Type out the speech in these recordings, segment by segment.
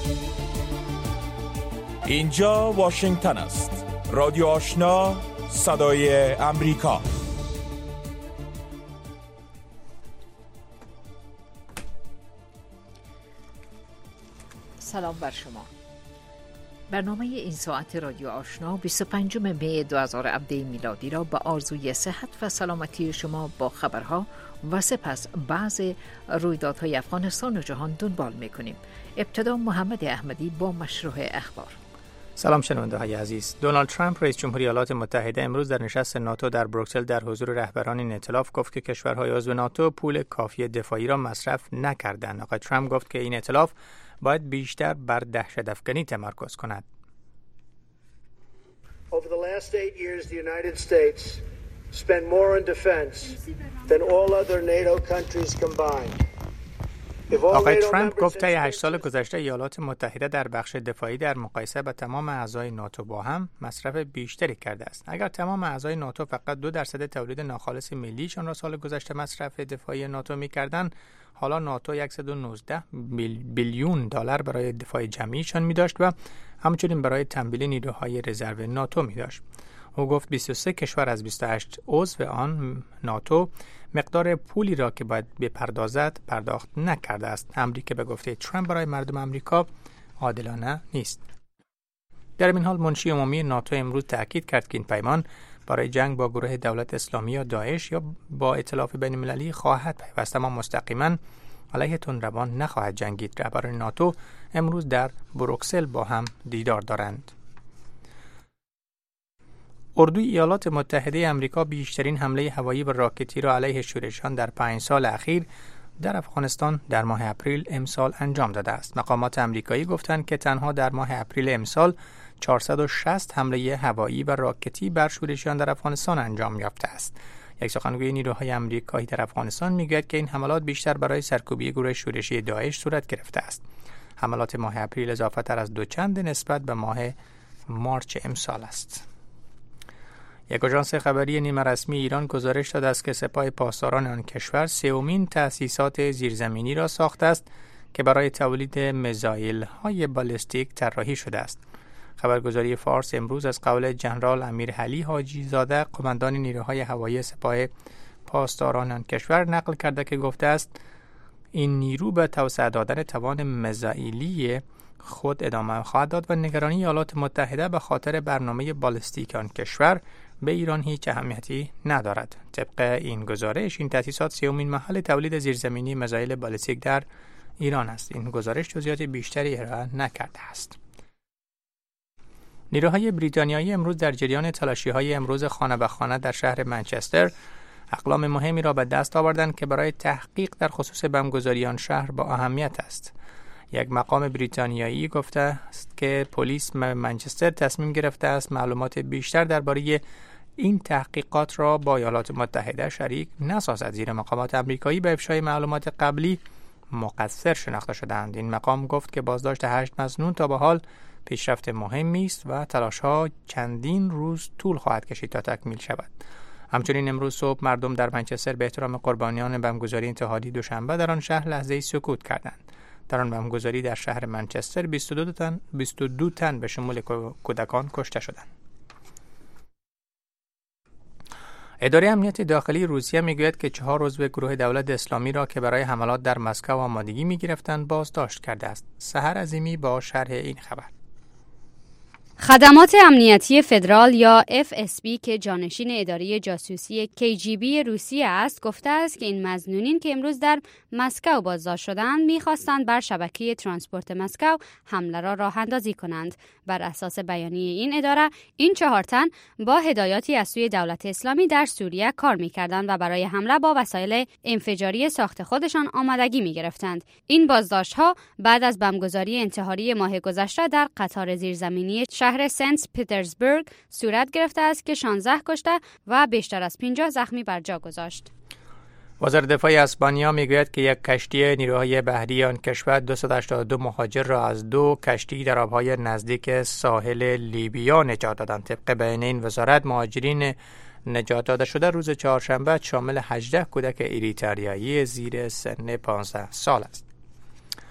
اینجا واشنگتن است. رادیو آشنا، صدای امریکا. سلام بر شما. برنامه این ساعت رادیو آشنا 25 می 2017 میلادی را به آرزوی صحت و سلامتی شما با خبرها و سپس بعض رویدادهای افغانستان و جهان دنبال می‌کنیم. ابتدا محمد احمدی با مشروع اخبار. سلام شنونده های عزیز. دونالد ترامپ رئیس جمهوری ایالات متحده امروز در نشست ناتو در بروکسل در حضور رهبران این ائتلاف گفت که کشورهای عضو ناتو پول کافی دفاعی را مصرف نکردند. آقای ترامپ گفت که این ائتلاف باید بیشتر بر دهشت‌افکنی تمرکز کند. Over the last 8 years, the United States spent more on defense than all other NATO countries combined. آقای ترامپ گفت طی 8 سال گذشته ایالات متحده در بخش دفاعی در مقایسه با تمام اعضای ناتو با هم مصرف بیشتری کرده است. اگر تمام اعضای ناتو فقط 2% تولید ناخالص ملیشان را سال گذشته مصرف دفاعی ناتو می‌کردند، حالا ناتو 119 بیلیون دلار برای دفاع جمعیشان می‌داشت و همچنین برای تمویل نیروهای رزرو ناتو می‌داشت. او گفت 23 کشور از 28 عضو آن ناتو مقدار پولی را که باید بپردازد پرداخت نکرده است. امری که به گفته ترامپ برای مردم آمریکا عادلانه نیست. در این حال منشی عمومی ناتو امروز تاکید کرد که این پیمان برای جنگ با گروه دولت اسلامی یا داعش یا با ائتلاف بین‌المللی خواهد پیوست، اما مستقیما علیه تندروان نخواهد جنگید. رهبران ناتو امروز در بروکسل با هم دیدار دارند. اردوی ایالات متحده آمریکا بیشترین حمله هوایی و راکتی را علیه شورشیان در 5 سال اخیر در افغانستان در ماه اپریل امسال انجام داده است. مقامات آمریکایی گفتند که تنها در ماه اپریل امسال 460 حمله هوایی و راکتی بر شورشیان در افغانستان انجام یافته است. یک سخنگوی نیروهای آمریکایی در افغانستان میگوید که این حملات بیشتر برای سرکوبی گروه شورشی داعش صورت گرفته است. حملات ماه اپریل اضافه‌تر از دوچند نسبت به ماه مارچ امسال است. یک آژانس خبری نیمه رسمی ایران گزارش داده است که سپاه پاسداران آن کشور سومین تأسیسات زیرزمینی را ساخته است که برای تولید میزایل‌های بالستیک طراحی شده است. خبرگزاری فارس امروز از قول جنرال امیرعلی حاجی زاده، قماندان نیروهای هوایی سپاه پاسداران آن کشور، نقل کرده که گفته است این نیرو به توسعه دادن توان میزایلی خود ادامه خواهد داد و نگرانی ایالات متحده به خاطر برنامه بالستیک آن کشور به ایران هیچ اهمیتی ندارد. طبق این گزارش این تأسیسات سومین محل تولید زیرزمینی میزایل بالستیک در ایران است. این گزارش جزئیات بیشتری ارائه نکرده است. نیروهای بریتانیایی امروز در جریان تلاشی‌های امروز خانه به خانه در شهر منچستر اقلام مهمی را به دست آوردند که برای تحقیق در خصوص بمبگذاری آن شهر با اهمیت است. یک مقام بریتانیایی گفته است که پلیس منچستر تصمیم گرفته است معلومات بیشتر درباره این تحقیقات را با ایالات متحده شریک نسازد، زیرا مقامات آمریکایی به افشای معلومات قبلی مقصر شناخته شدند. این مقام گفت که بازداشت 8 مظنون تا به حال پیشرفت مهمی است و تلاش‌ها چندین روز طول خواهد کشید تا تکمیل شود. همچنین امروز صبح مردم در منچستر به احترام قربانیان بمبگذاری اتحادیه دوشنبه در آن شهر لحظه‌ای سکوت کردند. در آن بمبگذاری در شهر منچستر 22 تن به شمول کودکان کشته شدند. اداره امنیت داخلی روسیه میگوید که 4 عضو گروه دولت اسلامی را که برای حملات در مسکو آمادگی میگرفتند بازداشت کرده است. سحر عظیمی با شرح این خبر. خدمات امنیتی فدرال یا FSB که جانشین اداره جاسوسی KGB روسیه است گفته است که این مظنونین که امروز در مسکو بازداشت شدند می‌خواستند بر شبکه ترانسپورت مسکو حمله را راه اندازی کنند. بر اساس بیانیه این اداره این 4 تن با هدایاتی از سوی دولت اسلامی در سوریه کار می‌کردند و برای حمله با وسایل انفجاری ساخت خودشان آمادگی می‌گرفتند. این بازداشت‌ها بعد از بمبگذاری انتحاری ماه گذشته در قطار زیرزمینی شهر سنت پترزبورگ صورت گرفته است که 16 کشته و بیشتر از 50 زخمی بر جا گذاشت. وزیر دفاع اسپانیا میگوید که یک کشتی نیروهای بحری آن کشور 282 مهاجر را از 2 کشتی در آبهای نزدیک ساحل لیبیا نجات دادند. طبق بیان این وزارت مهاجرین نجات داده شده روز چهارشنبه شامل 18 کودک اریتریایی زیر سن 15 سال است.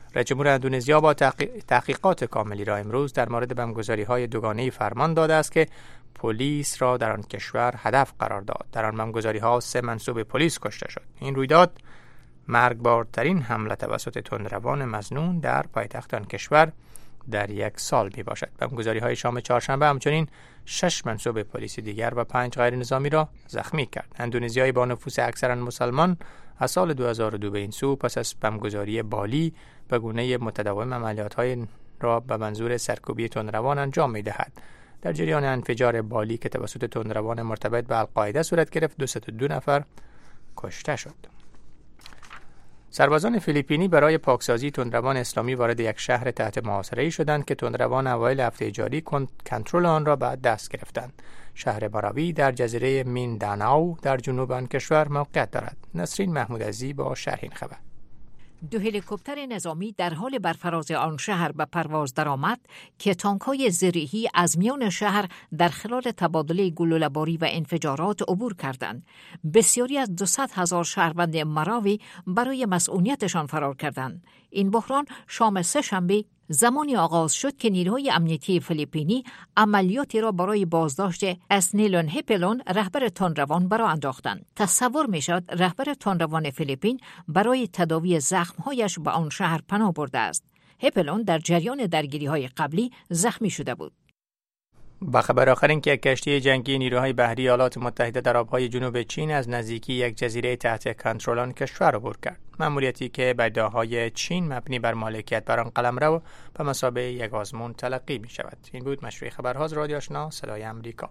رئیس جمهور اندونزیا با تحقیقات کاملی را امروز در مورد بمبگذاری‌های دوگانه‌ای فرمان داده است که پلیس را در آن کشور هدف قرار داد. در آن بمبگذاری‌ها 3 منصوب پلیس کشته شد. این رویداد مرگبارترین حمله توسط تندروان مظنون در پایتخت آن کشور در یک سال می باشد. بمبگذاری‌های شام چهارشنبه همچنین 6 منصوب پلیسی دیگر و 5 غیر نظامی را زخمی کرد. اندونزیایی با نفوذ اکثرا مسلمان از سال 2002 به این سو پس از بمبگذاری بالی به گونه متداوم عملیات‌های را به منظور سرکوبی تندروان انجام می‌دهد. در جریان انفجار بالی که توسط تندروان مرتبط به القاعده صورت گرفت 202 نفر کشته شد. سربازان فیلیپینی برای پاکسازی تندروان اسلامی وارد یک شهر تحت محاصره‌ای شدند که تندروان اوایل هفته جاری کنترل آن را به دست گرفتند. شهر باراوی در جزیره مینداناو در جنوب آن کشور موقعیت دارد. نسرین محمودعزی با شرح این خبر. 2 هلیکوپتر نظامی در حال برفراز آن شهر به پرواز درآمد که تانک‌های زرهی از میان شهر در خلال تبادله گلوله‌باری و انفجارات عبور کردند. بسیاری از 200,000 شهروند ماراوی برای مسئولیتشان فرار کردند. این بحران شام سه‌شنبه زمانی آغاز شد که نیروهای امنیتی فیلیپینی عملیاتی را برای بازداشت اسنیلون هپلون رهبر تندروان برآ انداختند. تصور می‌شد رهبر تندروان فیلیپین برای تداوی زخم‌هایش به آن شهر پناه برده است. هپلون در جریان درگیری‌های قبلی زخمی شده بود. با خبر آخر این که کشتی جنگی نیروهای بحری ایالات متحده در آبهای جنوب چین از نزدیکی یک جزیره تحت کنترل آن کشور عبور کرد. مأموریتی که به ادعاهای چین مبنی بر مالکیت بر آن قلمرو به مثابه یک آزمون تلقی می شود. این بود مشروع خبرها از رادیو آشنا صدای آمریکا.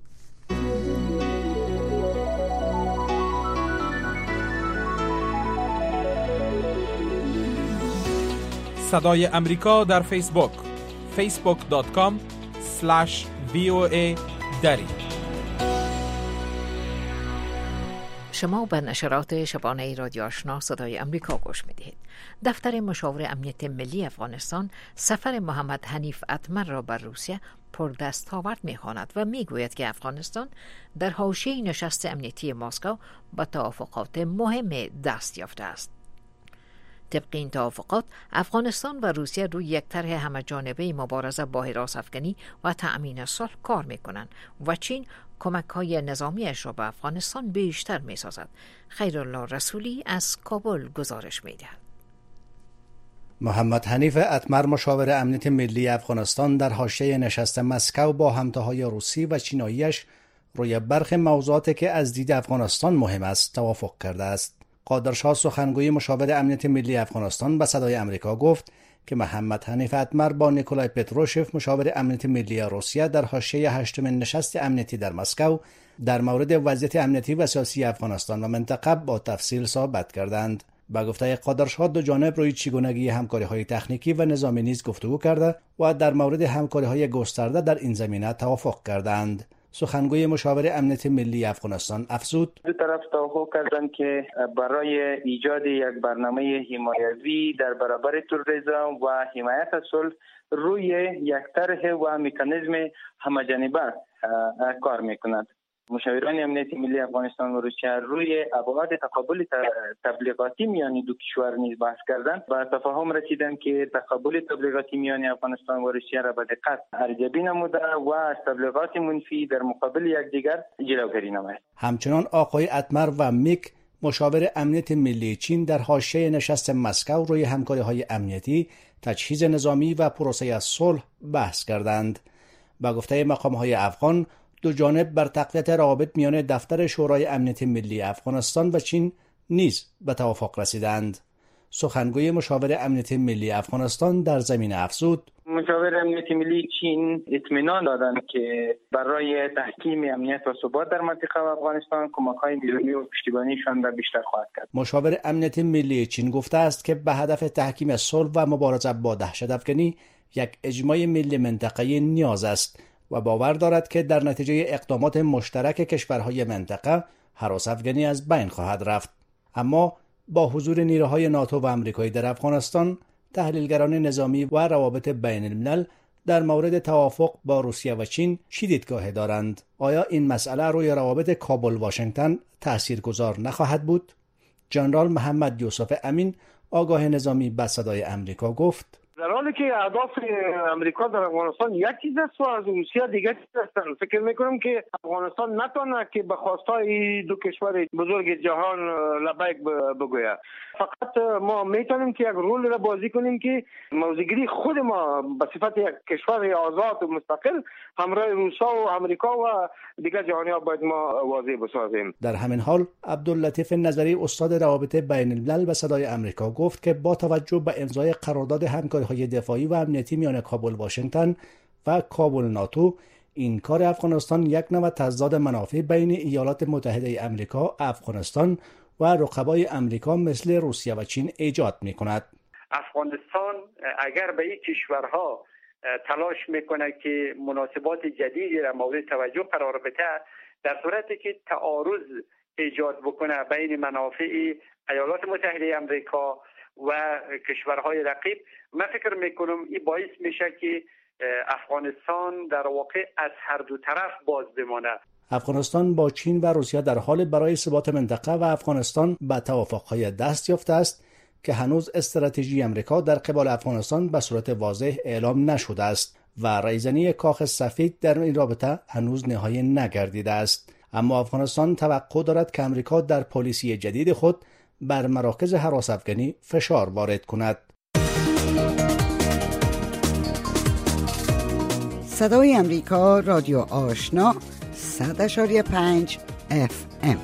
صدای آمریکا در فیسبوک facebook.com/VOA دری. شما به نشرات شبانه رادیو آشنا صدای آمریکا گوش می‌دهید. دفتر مشاور امنیت ملی افغانستان سفر محمد حنیف اتمر را بر روسیه پردستاورد می‌خواند و می‌گوید که افغانستان در حاشیه نشست امنیتی مسکو به توافقات مهم دست یافته است. طبق این توافقات افغانستان و روسیه روی یک طرح همه‌جانبه مبارزه با هراس‌افکنی و تأمین صلح کار می‌کنند و چین کمک‌های نظامیش را به افغانستان بیشتر می‌سازد. خیرالله رسولی از کابل گزارش می‌دهد. محمد حنیف اتمر مشاور امنیت ملی افغانستان در حاشیه نشست مسکو با همتاهای روسی و چیناییش روی برخی موضوعاتی که از دید افغانستان مهم است توافق کرده است. قادرشاه سخنگوی مشاور امنیت ملی افغانستان به صدای آمریکا گفت که محمد حنیف اتمر با نیکولای پتروشف مشاور امنیت ملی روسیه در حاشیه 8مین نشست امنیتی در مسکو در مورد وضعیت امنیتی و سیاسی افغانستان و منطقه با تفصیل صحبت کردند. با گفته قادرشاه دو جانب روی چگونگی همکاری‌های تکنیکی و نظامی نیز گفتگو کرده و در مورد همکاری‌های گسترده در این زمینه توافق کردند. سخنگوی مشاور امنیت ملی افغانستان افزود: دو طرف توافق کردند که برای ایجاد یک برنامه حمایتی در برابر تروریسم و حمایت از صلح روی یک طرح و مکانیزم همه‌جانبه کار می‌کند. مشاوران امنیت ملی افغانستان و روسیه روی ابعاد تقابل تبلیغاتی میان دو کشور نیز بحث کردند و تفاهم رسیدند که تقابل تبلیغاتی میان افغانستان و روسیه را به دقت ارزیابی نموده و از تبلیغات منفی در مقابل یکدیگر جلوگیری نماید. همچنان آقای اتمر و میک مشاور امنیت ملی چین در حاشیه نشست مسکو روی همکاری‌های امنیتی، تجهیز نظامی و پروسه صلح بحث کردند. با گفته مقام‌های افغان دو جانب بر تقویت روابط میان دفتر شورای امنیت ملی افغانستان و چین نیز به توافق رسیدند. سخنگوی مشاور امنیت ملی افغانستان در زمینه افزود: مشاور امنیت ملی چین اطمینان دادند که برای تحکیم امنیت و ثبات در منطقه و افغانستان کمک‌های نظامی و پشتیبانیشان را بیشتر خواهد کرد. مشاور امنیت ملی چین گفته است که به هدف تحکیم صلح و مبارزه با دهشت‌افکنی یک اجماع ملی منطقه‌ای نیاز است و باور دارد که در نتیجه اقدامات مشترک کشورهای منطقه هراس‌افکنی از بین خواهد رفت. اما با حضور نیروهای ناتو و آمریکایی در افغانستان، تحلیلگران نظامی و روابط بین الملل در مورد توافق با روسیه و چین چه دیدگاهی دارند؟ آیا این مسئله روی روابط کابل واشنگتن تاثیرگذار نخواهد بود؟ جنرال محمد یوسف امین، آگاه نظامی به صدای امریکا گفت: در حالی که اهداف امریکا در افغانستان یک چیز است و از روسیه دیگر چیز است، فکر میکنم که افغانستان نتونه که به خواستای دو کشور بزرگ جهان لبیک بگوید. فقط ما میتونیم که یک رول را بازی کنیم که موضع‌گیری خود ما به صفت یک کشور آزاد و مستقل همراه روسا و امریکا و دیگر جهانی‌ها باید ما واضح بسازیم. در همین حال عبداللطیف نظری استاد روابط بین الملل به صدای امریکا گفت که با توجه به امضای قرارداد همکاری‌های دفاعی و امنیتی میان کابل واشنگتن و کابل ناتو، این کار افغانستان یک نوع تضاد منافع بین ایالات متحده امریکا، افغانستان و رقبای امریکا مثل روسیه و چین ایجاد می‌کند. افغانستان اگر به این کشورها تلاش میکنه که مناسبات جدیدی را مورد توجه قرار بده، در صورتی که تعارض ایجاد بکنه بین منافع ایالات متحده امریکا و کشورهای رقیب، من فکر میکنم این باعث میشه که افغانستان در واقع از هر دو طرف باز بمانه. افغانستان با چین و روسیه در حال برای ثبات منطقه و افغانستان به توافق‌های دست یافته است که هنوز استراتژی امریکا در قبال افغانستان به صورت واضح اعلام نشده است و رایزنی کاخ سفید در این رابطه هنوز نهایی نگردیده است. اما افغانستان توقع دارد که امریکا در پالیسی جدید خود بر مراکز هراس افغانی فشار وارد کند. صدای امریکا، رادیو آشنا، 100.5 FM.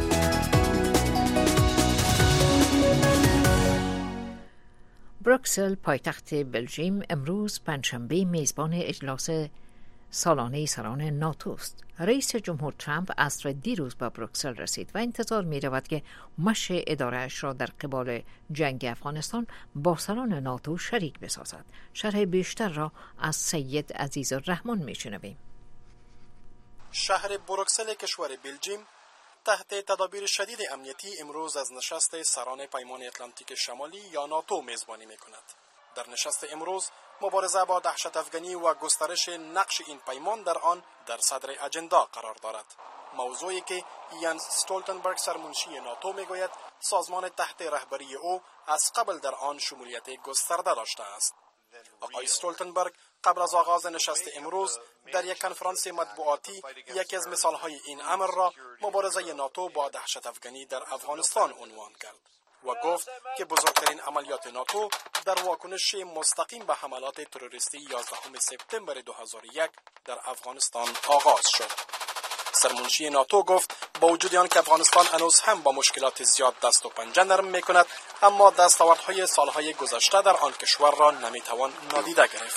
بروکسل پایتخت بلژیم امروز پنجشنبه میزبان اجلاس سالانه سران ناتو است. رئیس جمهور ترامپ عصر دیروز به بروکسل رسید و انتظار می رود که مشی اداره‌اش را در قبال جنگ افغانستان با سران ناتو شریک بسازد. شرح بیشتر را از سید عزیزالرحمن می شنویم. شهر بروکسل کشور بلژیم تحت تدابیر شدید امنیتی امروز از نشست سران پیمان اتلانتیک شمالی یا ناتو میزبانی می کند. در نشست امروز مبارزه با دهشت افغانی و گسترش نقش این پیمان در آن در صدر اجندا قرار دارد. موضوعی که یانس استولتنبرگ سرمنشی ناتو میگوید سازمان تحت رهبری او از قبل در آن شمولیت گسترده داشته است. آقای استولتنبرگ قبل از آغاز نشست امروز در یک کنفرانس مطبوعاتی یکی از مثالهای این امر را مبارزه ناتو با دهشت افغانی در افغانستان عنوان کرد و گفت که بزرگترین عملیات ناتو در واکنش مستقیم به حملات تروریستی 11 سپتامبر 2001 در افغانستان آغاز شد. سرمنشی ناتو گفت با وجود آن که افغانستان هنوز هم با مشکلات زیاد دست و پنجه نرم می‌کند، اما دستاوردهای سالهای گذشته در آن کشور را نمیتوان نادیده گرفت.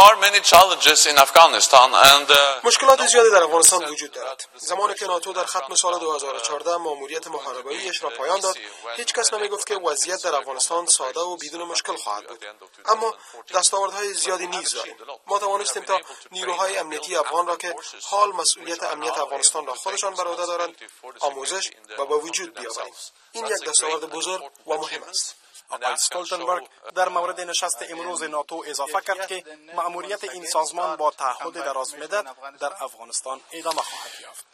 مشکلات زیادی در افغانستان وجود دارد. زمانی که ناتو در ختم سال 2014 ماموریت محاربه‌ایش را پایان داد، هیچ کس نمیگفت که وضعیت در افغانستان ساده و بدون مشکل خواهد بود. اما دستاوردهای زیادی نیز داریم. ما توانستیم تا نیروهای امنیتی افغان را که حال مسئولیت امنیت افغانستان را خودشان بر عهده دارند، آموزش و به وجود بیاوریم. این یک دستاورد بزرگ و مهم است. آقای استولتنبرگ در مورد نشست امروز ناتو اضافه کرد که مأموریت این سازمان با تعهد درازمدت در افغانستان ادامه خواهد یافت.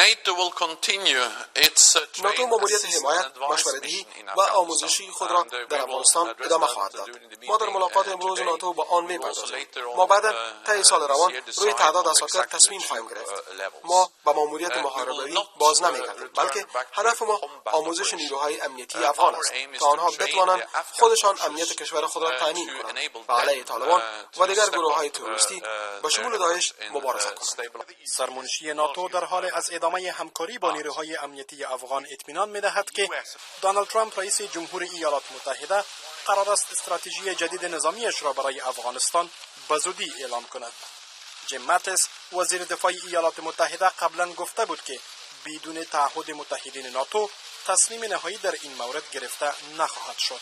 ناتو ماموریت حمایت، مشوره‌دهی و آموزشی خود را در افغانستان ادامه خواهد داد. ما در ملاقات امروز ناتو با آن می‌پردازیم. ما بعد طی سال روان روی تعداد اساکر تصمیم خواهیم گرفت. ما با ماموریت محاربه‌ای باز نمی‌گردیم، بلکه هدف ما آموزش نیروهای امنیتی افغان است تا آنها بتوانند خودشان امنیت کشور خود را تامین کنند و علیه طالبان و دیگر گروه‌های تروریستی با شمول داعش مبارزه کنند. سرمنشی ناتو در حال از ادامه همکاری با نیروهای امنیتی افغان اطمینان می‌دهد که دونالد ترامپ رئیس جمهور ایالات متحده قرار است استراتژی جدید نظامیش را برای افغانستان به زودی اعلام کند. جیم ماتیس وزیر دفاع ایالات متحده قبلا گفته بود که بدون تعهد متحدین ناتو تصمیم نهایی در این مورد گرفته نخواهد شد.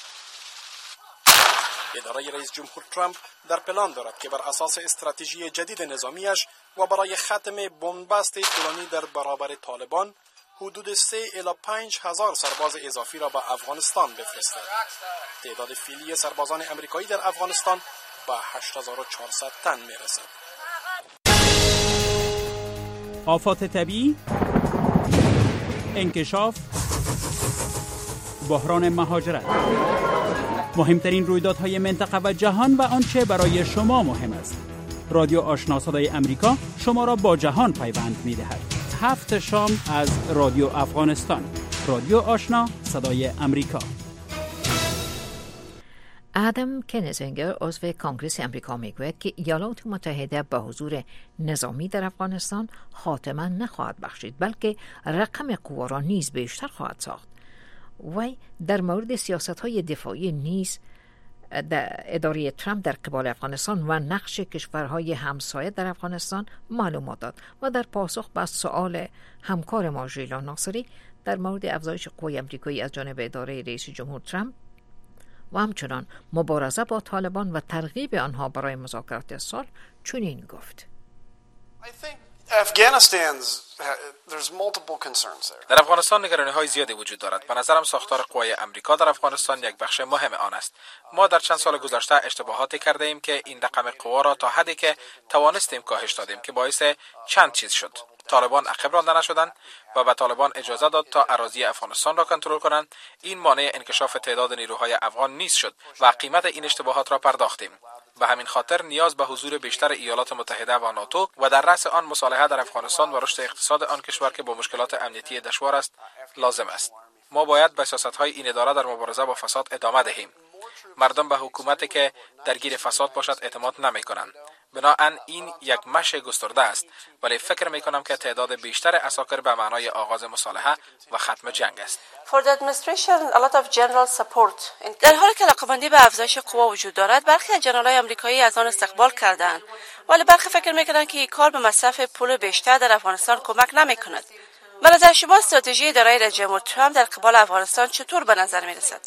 اداره رئیس جمهور ترامپ در پلان دارد که بر اساس استراتژی جدید نظامیش و برای ختم بنبست طولانی در برابر طالبان حدود 3 الی 5 هزار سرباز اضافی را به افغانستان بفرستد. تعداد فعلی سربازان امریکایی در افغانستان به 8400 تن میرسد. آفات طبیعی، انکشاف، بحران مهاجرت. مهمترین رویدادهای منطقه و جهان و آنچه برای شما مهم است. رادیو آشنا صدای امریکا شما را با جهان پیوند می‌دهد. 7 شام از رادیو افغانستان. رادیو آشنا صدای امریکا. ادم کنزینگر عضو کانگرس امریکا میگوید که ایالات متحده به حضور نظامی در افغانستان خاتمه نخواهد بخشید، بلکه رقم قوا را نیز بیشتر خواهد ساخت. وی در مورد سیاست‌های دفاعی نیز در اداره ترامپ در قبال افغانستان و نقش کشورهای همسایه در افغانستان معلومات داد و در پاسخ به سؤال همکار ما ژیلا ناصری در مورد افزایش قوای آمریکایی از جانب اداره رئیس جمهور ترامپ و همچنان مبارزه با طالبان و ترغیب آنها برای مذاکرات صلح چنین گفت: در افغانستان نگرانی‌های زیادی وجود دارد. به نظرم ساختار قوای امریکا در افغانستان یک بخش مهم آن است. ما در چند سال گذشته اشتباهاتی کرده ایم که این رقم قوا را تا حدی که توانستیم کاهش دادیم که باعث چند چیز شد. طالبان عقب رانده نشدند و به طالبان اجازه داد تا اراضی افغانستان را کنترل کنند. این مانع انکشاف تعداد نیروهای افغان نیز شد و قیمت این اشتباهات را پرداختیم. به همین خاطر نیاز به حضور بیشتر ایالات متحده و ناتو و در رأس آن مصالحه در افغانستان و رشد اقتصاد آن کشور که با مشکلات امنیتی دشوار است لازم است. ما باید به سیاست‌های این اداره در مبارزه با فساد ادامه دهیم. مردم به حکومتی که درگیر فساد باشد اعتماد نمی‌کنند. بنابراین این یک مشی گسترده است، ولی فکر می‌کنم که تعداد بیشتر عساکر به معنای آغاز مصالحه و ختم جنگ است. در حالی که علاقه‌مندی به افزایش قوا وجود دارد، برخی از جنرال‌های آمریکایی از آن استقبال کردند، ولی برخی فکر می‌کنند که این کار به مصرف پول بیشتر در افغانستان کمک نمی‌کند. به نظر شما استراتژی اداره رئیس جمهور ترامپ در قبال افغانستان چطور به نظر می‌رسد؟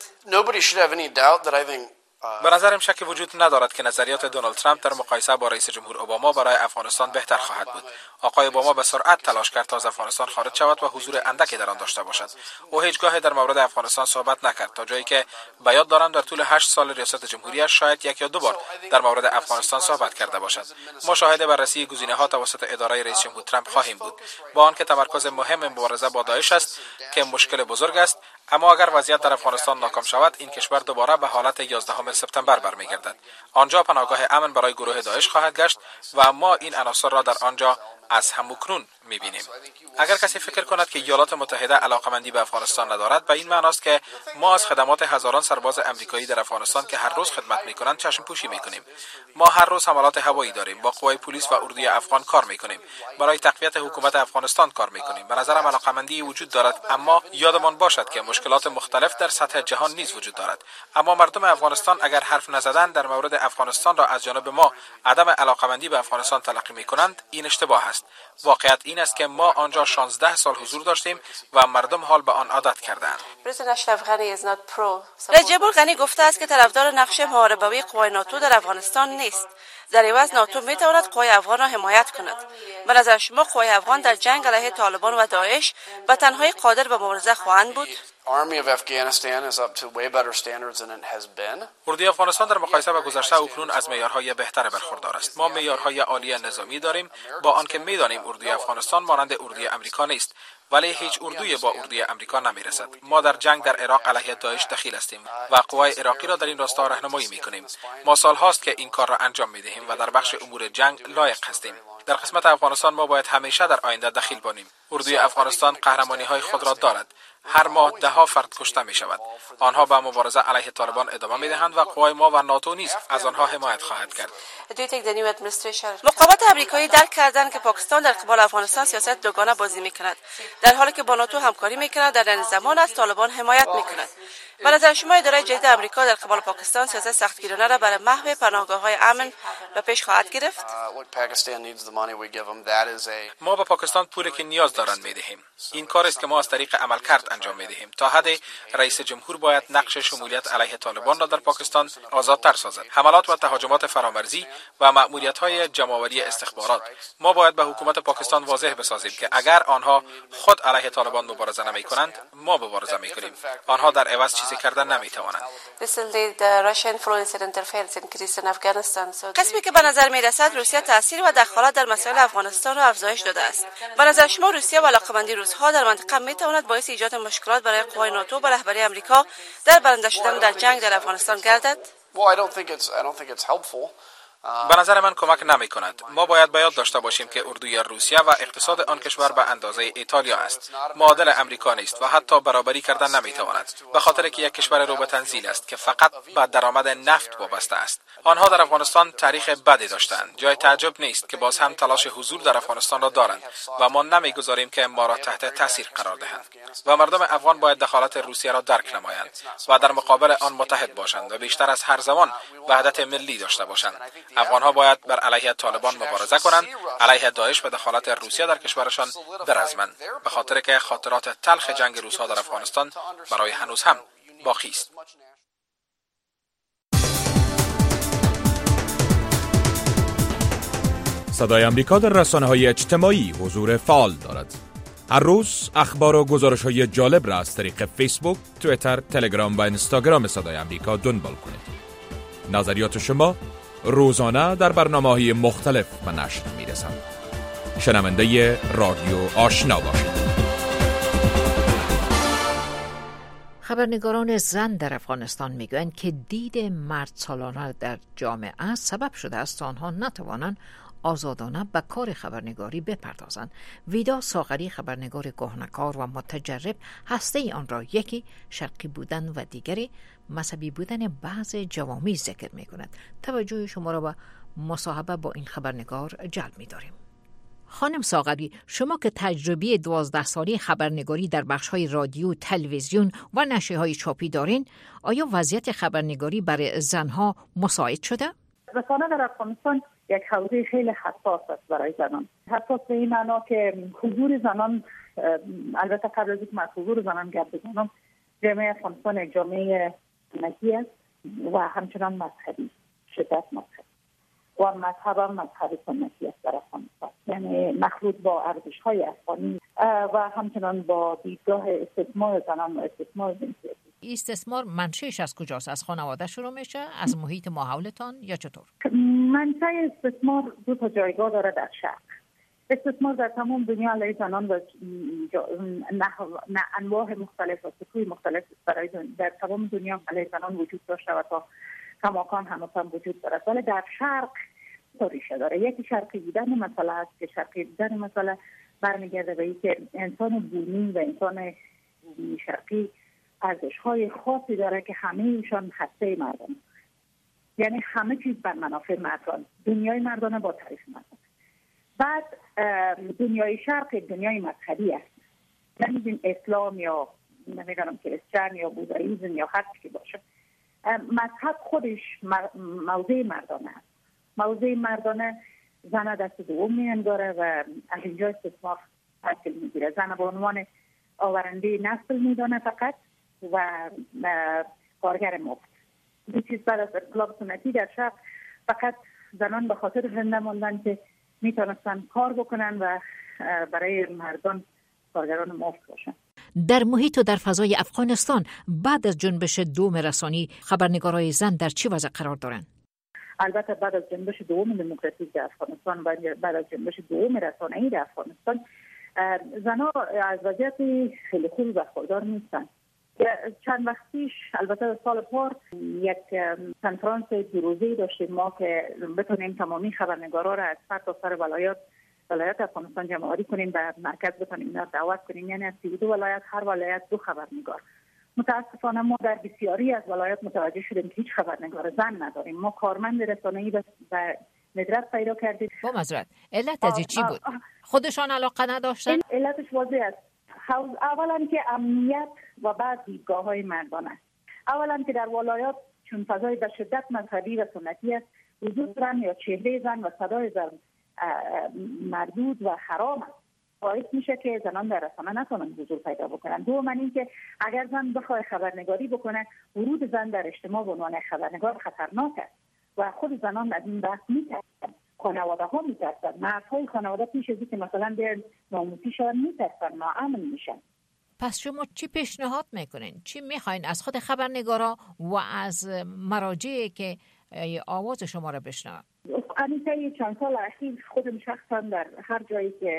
به نظرم شکی وجود ندارد که نظریات دونالد ترامپ در مقایسه با رئیس جمهور اوباما برای افغانستان بهتر خواهد بود. آقای اوباما به سرعت تلاش کرد تا از افغانستان خارج شود و حضور اندکی در آن داشته باشد. او هیچگاه در مورد افغانستان صحبت نکرد، تا جایی که به یاد دارم در طول 8 سال ریاست جمهوریش شاید 1 یا 2 بار در مورد افغانستان صحبت کرده باشد. ما شاهد بررسی گزینه‌ها توسط اداره رئیس جمهور ترامپ خواهیم بود، با آنکه تمرکز مهم مبارزه با داعش است که مشکل بزرگ است. اما اگر وضعیت در افغانستان ناکام شود، این کشور دوباره به حالت 11 سپتامبر برمیگردد. آنجا پناهگاه امن برای گروه داعش خواهد گشت و ما این عناصر را در آنجا از همکنون می‌بینیم. اگر کسی فکر کند که ایالات متحده علاقه‌مندی به افغانستان ندارد، به این معناست که ما از خدمات هزاران سرباز امریکایی در افغانستان که هر روز خدمت می‌کنند چشم پوشی می‌کنیم. ما هر روز حملات هوایی داریم، با قوای پلیس و اردوی افغان کار می‌کنیم، برای تقویت حکومت افغانستان کار می‌کنیم. به نظرم علاقه‌مندی وجود دارد، اما یادمان باشد که مشکلات مختلف در سطح جهان نیز وجود دارد. اما مردم افغانستان اگر حرف نزدن در مورد افغانستان را از جانب ما عدم علاقه‌مندی به افغانستان تلقی می‌کنند، این اشتباه است. واقعیت این است که ما آنجا 16 سال حضور داشتیم و مردم حال به آن عادت کردند. رئیس جمهور غنی گفته است که طرفدار نقش محاربوی قوای ناتو در افغانستان نیست. در عوض ناتو میتواند قوای افغان را حمایت کند. به نظر شما قوای افغان در جنگ علیه طالبان و داعش به تنهایی قادر به مبارزه خواهند بود؟ اردوی افغانستان در مقایسه با گذشته اکنون از معیارهای بهتر برخوردار است. ما معیارهای عالی نظامی داریم، با آنکه می‌دانیم اردوی افغانستان مانند اردوی امریکا نیست، ولی هیچ اردوی با اردوی امریکا نمی‌رسد. ما در جنگ در عراق علیه داعش دخیل هستیم و قوای عراقی را در این راستا راهنمایی می‌کنیم. ما سال‌هاست که این کار را انجام می‌دهیم و در بخش امور جنگ لایق هستیم. در قسمت افغانستان ما باید همیشه در آینده دخیل باشیم. اردوی افغانستان قهرمانی‌های خود را دارد. هر ماه 10 فرد کشته می شود. آنها به مبارزه علیه طالبان ادامه می دهند و قوای ما و ناتو نیز از آنها حمایت خواهد کرد. مقامات آمریکایی درک کردند که پاکستان در قبال افغانستان سیاست دوگانه بازی می کند، در حالی که با ناتو همکاری می کند، در این زمان از طالبان حمایت می کند. به نظر شما اداره جدید آمریکا در قبال پاکستان سیاست سختگیرانه را برای محو پناهگاه‌های امن به پیش خواهد گرفت؟ ما به پاکستان پولی که نیاز دارند می‌دهیم. این کار است که ما از طریق عملکرد انجام می‌دهیم. تا حدی رئیس جمهور باید نقش شمولیت علیه طالبان را در پاکستان آزادتر سازد. حملات و تهاجمات فرامرزی و مأموریت‌های جمع‌آوری استخبارات. ما باید به حکومت پاکستان واضح بسازیم که اگر آنها خود علیه طالبان مبارزه نمی‌کنند، ما مبارزه می‌کنیم. آنها در عوض چیزی کردن نمی‌توانند. قسمی که به نظر می‌رسد روسیه تأثیر و دخالت در مسائل افغانستان را افزایش داده است. به نظر شما روسیه و علاقه‌مندی روس‌ها در منطقه می‌تواند باعث ایجاد مشکلات برای قوای ناتو و رهبری آمریکا در برنده شدن در جنگ در افغانستان گردد؟ به نظر من کمک نمی کند. ما باید به یاد داشته باشیم که اردوی روسیه و اقتصاد آن کشور به اندازه ایتالیا است. معادل امریکا نیست و حتی برابری کردن نمی تواند. به خاطر که یک کشور رو به تنزیل است که فقط به درآمد نفت وابسته است. آنها در افغانستان تاریخ بدی داشتند. جای تعجب نیست که باز هم تلاش حضور در افغانستان را دارند و ما نمیگذاریم که ما را تحت تاثیر قرار دهند. و مردم افغان باید دخالت روسیه را درک نمایند و در مقابل آن متحد باشند و بیشتر از هر زمان وحدت ملی داشته باشند. افغانها باید بر علیه طالبان مبارزه کنند، علیه داعش و دخالت روسیه در کشورشان برزمند، به خاطر که خاطرات تلخ جنگ روس‌ها در افغانستان برای هنوز هم باقی است. صدای آمریکا در رسانه‌های اجتماعی حضور فعال دارد. هر روز اخبار و گزارش‌های جالب را از طریق فیسبوک، توییتر، تلگرام و اینستاگرام صدای آمریکا دنبال کنید. نظریات شما روزانه در برنامه‌های مختلف به نشر می‌رسند. شنونده رادیو آشنا باشید. خبرنگاران زن در افغانستان میگویند که دید مرد سالانه در جامعه سبب شده است آنها نتوانند آزادانه به کار خبرنگاری بپردازند. ویدا ساغری، خبرنگار کهنه‌کار و متجرب، هسته آن را یکی شرقی بودن و دیگری مذهبی بودن بعض جوامع ذکر می کند. توجه شما را به مصاحبه با این خبرنگار جلب می داریم. خانم ساغری، شما که تجربه 12 سالی خبرنگاری در بخش‌های رادیو، تلویزیون و نشریه‌های چاپی دارین، آیا وضعیت خبرنگاری برای زنها مساعد شده؟ رسانه در افغانستان یک حوزه خیلی حساس است برای زنان. حساس به این معنا که حضور زنان، البته قبل از اینکه حضور زنان گپ بزنم، جامعه افغانستان یک جامعه سنتی است و همچنان مذهبی، شدت مذهبی و مذهب هم مذهب سنتی است در افغانستان، یعنی مخلوط با ارزش‌های افغانی و همچنان با دیدگاه استثمار زنان و استثمار جنسیتی. استثمار منشأش از کجاست؟ از خانواده شروع میشه؟ از محیط ماحولتان یا چطور؟ منشأ استثمار دو تا جایگاه داره در شرق. استثمار در تمام دنیا علیه زنان و انواع مختلف و سطوح مختلف در تمام دنیا علیه زنان وجود داشته و تا کماکان هنوز هم وجود دارد، ولی در شرق دو ریشه داره. یکی شرقی بودن مسئله است که شرقی بودن مسئله برمیگرده به اینکه انسان بومی و انسان شرقی ارزش‌های خاصی داره که همه ایشان هسته مردم، یعنی همه چیز بر منافع مردان، دنیای مردانه با تعریف مردان. بعد دنیای شرق دنیای مذهبی است، یعنی اسلام یا نمیدونم کریستیان یا بوداییسم یا هر چیزی باشه. مذهب خودش موضع مردانه است. موضع مردانه زن دست دوم می‌انگاره و از اینجا استثمار حاصل میگیره. زن به عنوان آورنده نسل میدانه فقط و کارگر مفت. این چیز بعد از انقلاب سنتی در شرق فقط زنان به خاطر زنده ماندن که میتونستن کار بکنن و برای مردان کارگران مفت باشن. در محیط و در فضای افغانستان بعد از جنبش دوم رسانی خبرنگارای زن در چه وضع قرار دارند؟ البته بعد از جنبش دوم دموکراتیک در افغانستان و بعد از جنبش دوم رسانه‌ای در افغانستان زنها از وضعیت خیلی خوبی برخوردار نیستن. چند وقت پیش، البته سال پار، یک کنفرانس دو روزه‌ای داشتیم ما که بتونیم تمامی خبرنگارا را از سر تا سر ولایت افغانستان جمع‌آوری کنیم و مرکز بتونیم اینا دعوت کنیم، یعنی از 32 ولایت هر ولایت 2 خبرنگار. متاسفانه ما در بسیاری از ولایت متوجه شدیم که هیچ خبرنگار زن نداریم. ما کارمند رسانه‌ای و ندرت پیدا کردیم. با معذرت، علت از چی بود؟ خودشان علاقه نداشتن؟ علتش واضح است. اولا که امنیت و بعد دیدگاه‌های مردانه است. اولا که در ولایات چون فضای به شدت مذهبی و سنتی است، وجود زن یا چهره زن و صدای زن مردود و حرام است. باعث میشه که زنان در رسانه نتونن حضور پیدا بکنن. دوما اینکه اگر زن بخواد خبرنگاری بکنه، ورود زن در اجتماع به عنوان خبرنگار خطرناک است و خود زنان از این بحث میترسن. خانواده ها میترسن. مردهای خانواده پیش از اینکه مثلا در ناموسی شدن میترسن، ناامن میشن. پس شما چی پیشنهاد میکنین؟ چی میخواین از خود خبرنگارا و از مراجعی که آواز شما را بشنوند؟ همیشه چند سال اخیر خودم شخصا در هر جایی که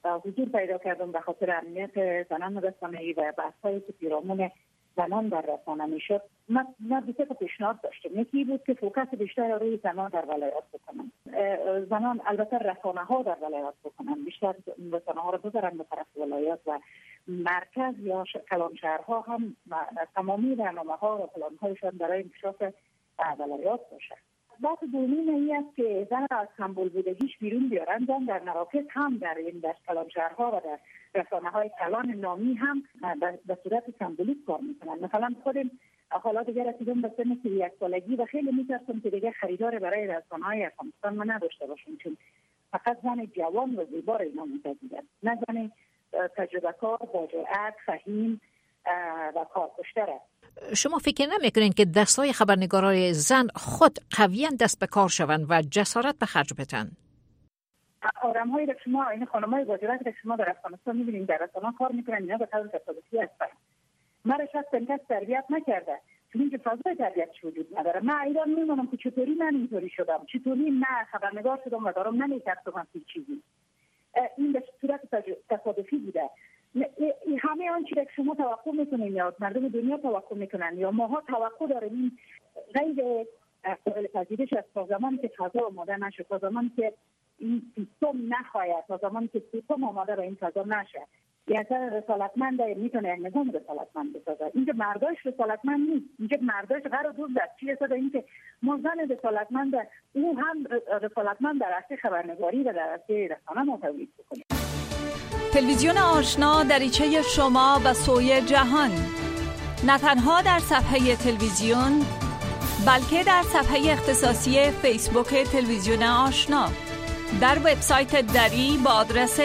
حضور پیدا کردم به خاطر امنیت زنان رسانه‌ای و بحث‌هایی که پیرامون زنان در رسانه میشد. من دو تا پیشنهاد داشتم. یکی بود که فوکس بیشتر روی زنان در ولایات بکنم. زنان البته رسانه‌ها در ولایات بکنن، بیشتر رسانه‌ها رو ببرن به طرف ولایات و مرکز یا کلان شهرها هم تمامی برنامه‌ها و پلان‌هایشان برای انکشاف ولایات باشه. بحث دومین این است که زن از سمبل بودگیش بیرون بیارن، زن در مراکز هم در کلان شهرها و در رسانه‌های کلان نامی هم به صورت سمبولیک کار میکنن. مثلا خودم حالا دیگه رسیدم به سن 31 سالگی و خیلی میترسم که دیگه خریدار برای رسانه‌های افغانستان ما نداشته باشیم، چون فقط زن جوان و زیبا اینا منتظرن، نه زن تجربه کار، با جرأت، فهیم و کارکشتره. شما فکر نمیکنین که دستای خبرنگارای زن خود قویاً دست به کار شوند و جسارت به خرج بدن؟ آدم‌هایی که شما این خانم‌های با جرأت که شما در افغانستان می‌بینید در رسانه‌ها کار می‌کنن، اینا به طور تصادفی هستن. مرا شخصاً کس تربیت نکرده، چون اینکه فضای تربیتش وجود نداره. من ایران می‌مونم که چطوری من اینطوری شدم، چطوری من خبرنگار شدم و دارم نمی‌کردم هیچ چیزی. این به صورت تصادفی بوده. همه آنچه که شما توقع میکنین یا مردم دنیا توقع میکنن یا ماها توقع داریم، این غیر قابل پذیرش است. تا زمانی که فضا آماده نشه، تا زمانی که این سیستم نخواهد، تا زمانی که سیستم آماده به این فضا نشه، یعنی رسالتمند میتونه یک نظام رسالتمند بسازه. اینکه مرداش رسالتمند نیست، اینکه مرداش غیر دوز است. چیه صدا اینکه ما زن رسالتمند، او هم رسالتمند در عرصه خبرنگاری و در عرصه رسانه ما تولید بکنه. تلویزیون آشنا دریچه شما به سوی جهان، نه تنها در صفحه تلویزیون بلکه در صفحه اختصاصی فیسبوک تلویزیون آشنا، در وبسایت دری با آدرس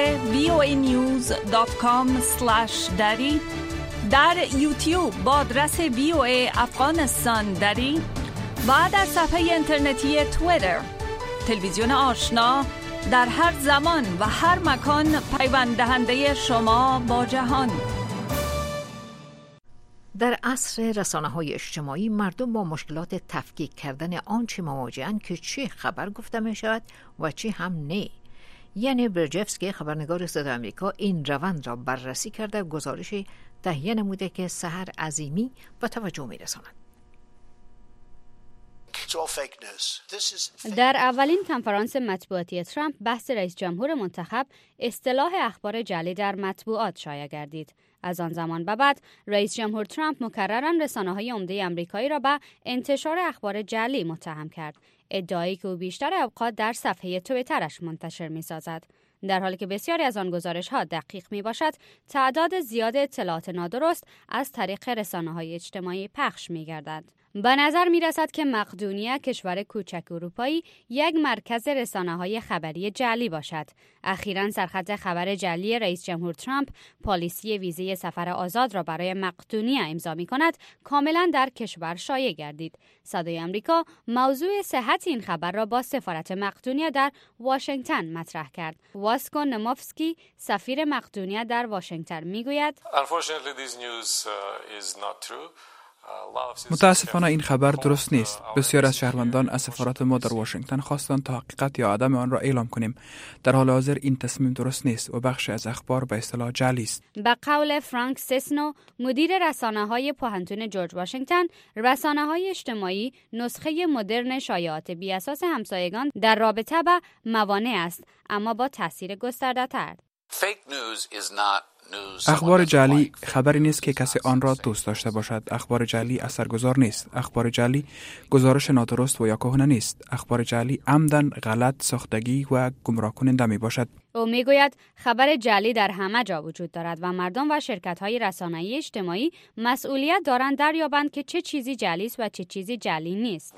voanews.com/dari، در یوتیوب با آدرس VOA افغانستان دری و در صفحه اینترنتی توییتر. تلویزیون آشنا در هر زمان و هر مکان پیوند دهنده شما با جهان. در عصر رسانه‌های اجتماعی مردم با مشکلات تفکیک کردن آنچه مواجه‌اند که چه خبر گفته می شود و چه هم نه. یعنی برجفسکی خبرنگار صدای آمریکا این روند را بررسی کرده و گزارش تهیه نموده که سحر عظیمی به توجه می رساند. در اولین کنفرانس مطبوعاتی ترامپ بحث رئیس جمهور منتخب اصطلاح اخبار جعلی در مطبوعات شایع گردید. از آن زمان به بعد رئیس جمهور ترامپ مکرراً رسانه‌های عمده آمریکایی را به انتشار اخبار جعلی متهم کرد، ادعایی که او بیشتر اوقات در صفحه توییترش منتشر می‌سازد. در حالی که بسیاری از آن گزارش‌ها دقیق می‌باشد، تعداد زیاد اطلاعات نادرست از طریق رسانه‌های اجتماعی پخش می‌گردد. به نظر می‌رسد که مقدونیه، کشور کوچک اروپایی، یک مرکز رسانه‌های خبری جعلی باشد. اخیراً سرخط خبر جعلی رئیس جمهور ترامپ پالیسی ویزه سفر آزاد را برای مقدونیه امضا می‌کند، کاملاً در کشور شایع گردید. صدای آمریکا موضوع صحت این خبر را با سفارت مقدونیه در واشنگتن مطرح کرد. واسکو نموفسکی، سفیر مقدونیه در واشنگتن می‌گوید: متاسفانه این خبر درست نیست. بسیار از شهروندان از سفارت ما در واشنگتن خواستند تا حقیقت یا عدم آن را اعلام کنیم. در حال حاضر این تصمیم درست نیست و بخشی از اخبار به اصطلاح جعلی است. به قول فرانک سسنو، مدیر رسانه‌های پوهنتون جورج واشنگتن، رسانه‌های اجتماعی نسخه مدرن شایعات بی اساس همسایگان در رابطه با موانع است، اما با تاثیر گسترده‌تر. اخبار جعلی خبری نیست که کسی آن را دوست داشته باشد. اخبار جعلی اثرگذار نیست. اخبار جعلی گزارش نادرست و یا کهنه نیست. اخبار جعلی عمدن غلط، ساختگی و گمراه کننده می باشد. او میگوید خبر جعلی در همه جا وجود دارد و مردم و شرکت‌های رسانه‌ای اجتماعی مسئولیت دارند دریابند که چه چیزی جعلی است و چه چیزی جعلی نیست.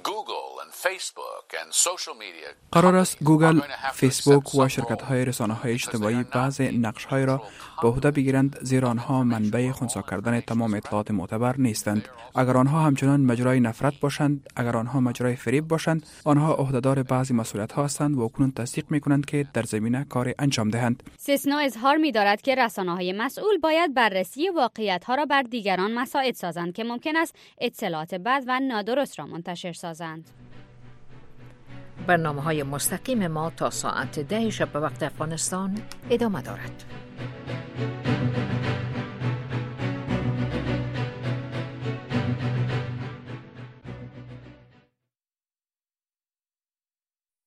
قرار است گوگل، فیسبوک و شرکت‌های رسانه‌های اجتماعی بعض نقش‌های را به عهده بگیرند، زیرا آنها منبع خنثی کردن تمام اطلاعات معتبر نیستند. اگر آنها همچنان مجرای نفرت باشند، اگر آنها مجرای فریب باشند، آنها عهدهدار بعضی مسئولیت‌ها هستند و اکنون تصدیق می‌کنند که در زمینه کار انجام دهند. سسنو اظهار می‌دارد که رسانه‌های مسئول باید بررسی واقعیت‌ها را بر دیگران مساعد سازند که ممکن است اطلاعات بد و نادرست را منتشر سازند. برنامه‌های مستقیم ما تا ساعت 10 شب به وقت افغانستان ادامه دارد.